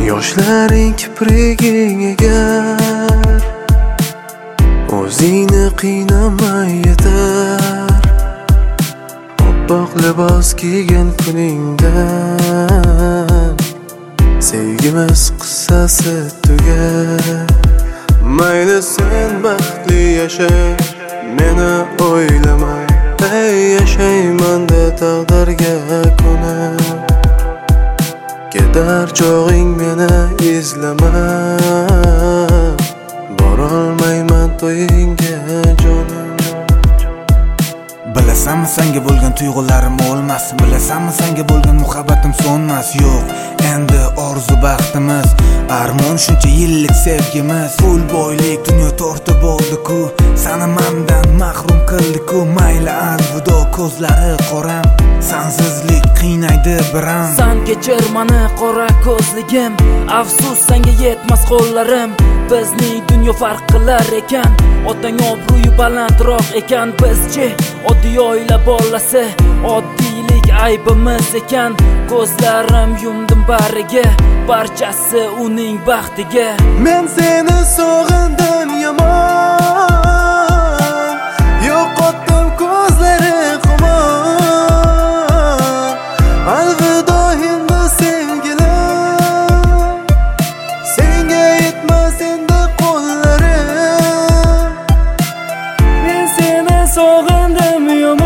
Yoshlaring kipriging egar, o'zingni qiynamay yetar. Oppoq libos kiygan kuningdan sevgimiz qissasi tugar. Mayli sen baxtli yasha, meni o'ylamay, ey yashayman-da taqdirga ko'nib. Ketar chog'ing meni izlama, borolmayman to'yingga jonim. Bilasanmi senga bo'lgan tuyg'ularim o'lmas, bilasanmi senga bo'lgan muhabbatim so'nmas. Yo'q, endi orzu baxtimiz, armon shuncha yillik sevgimiz. Pul boylik dunyo tortib oldi-ku, seni mendan mahrum qildi-ku. Mayli alvido ko'zlari qoram, sansizlik qiynaydi biram. San kechir mani qora ko'zligim, afsus senga yetmas qo'llarim. Bizning dunyo farq qilar ekan, otang obro'yi balandroq ekan. Bizchi oddiy oila bolasi, oddiylik aybimiz ekan. Ko'zlarim yumdim bariga, barchasi uning baxtiga. Men seni sog'indim yomon, yo'qotdim ko'zlari qumon. Alvido endi sevgilim, senga yetmas endi qo'llarim. Men seni sog'indim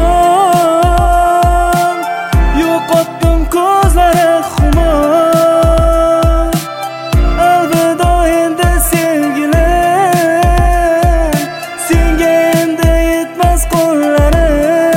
yomon, yo'qotdim ko'zlari qumon. Alvido endi sevgilim, senga endi yetmas qo'llarim.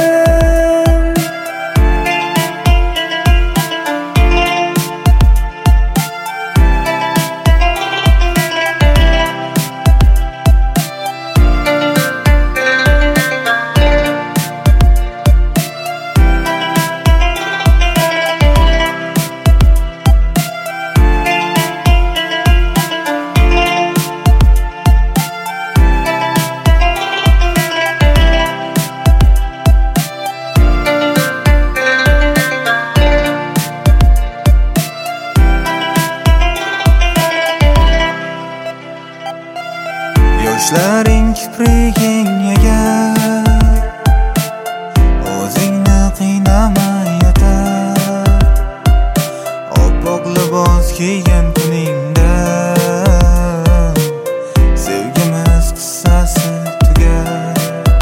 Yoshlaring kipriging egar, o'zingni qiynamay yetar. Oppoq libos kiygan kuningdan sevgimiz qissasi tugar.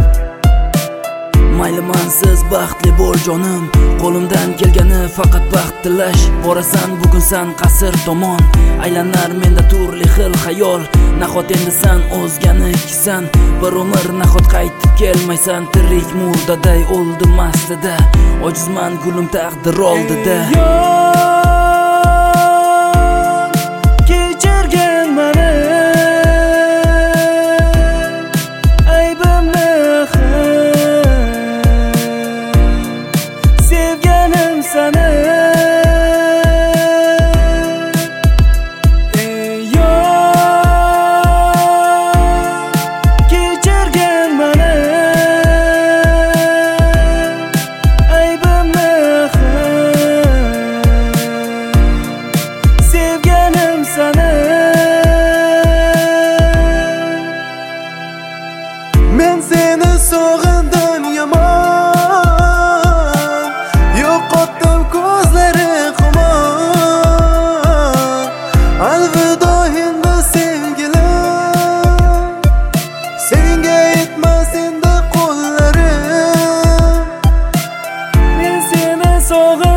Mayli mansiz baxtli bo'l jonim, qo'limdan kelgani faqat baxt tilash. Borasan bugun san qasr tomon, aylanar menda turli xil xayol. Nahot endi san o'zganikisan, bir umr nahot qaytib kelmaysan. Tirik murdaday o'ldim astida, ojizman gulim taqdir oldida. Kechirgin meni, aybimni sevganim seni. Men seni sog'indim yomon, yo'qotdim ko'zlari qumon. Alvido endi sevgilim, senga yetmas endi qo'llarim. Men seni sog'indim